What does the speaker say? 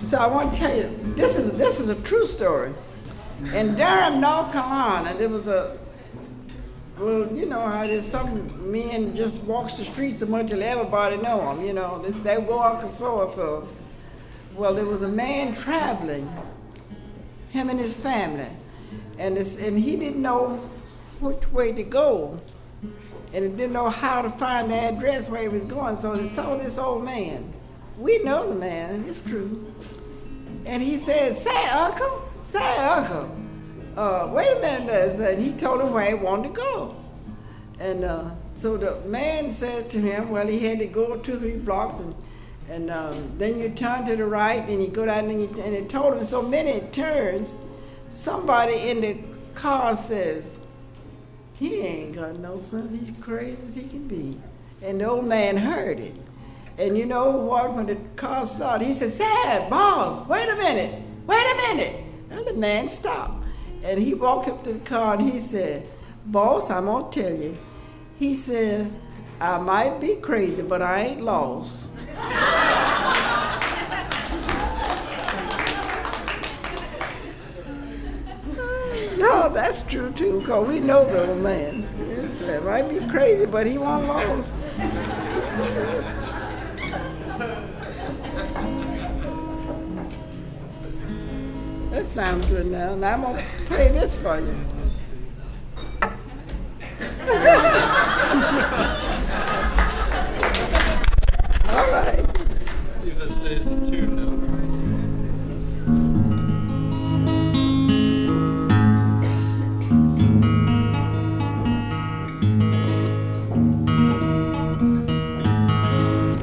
So I want to tell you, this is a true story. In Durham, North Carolina, there was well, you know how there's some men just walks the streets so much that everybody know them, you know. They go Arkansas, so. Well, there was a man traveling, him and his family, and he didn't know which way to go, and he didn't know how to find the address where he was going, so he saw this old man. We know the man, it's true. And he said, say, uncle, wait a minute, and he told him where he wanted to go. And so the man said to him, well, he had to go 2-3 blocks, and then you turn to the right, and you go down, and it told him so many turns. Somebody in the car says, he ain't got no sense, he's crazy as he can be. And the old man heard it. And you know what, when the car started, he said, say, boss, wait a minute. And the man stopped. And he walked up to the car and he said, boss, I'm gonna tell you. He said, I might be crazy, but I ain't lost. No, that's true too, because we know the old man. He said, might be crazy, but he won't lost. That sounds good now. Now I'm going to play this for you. All right. See if that stays in tune.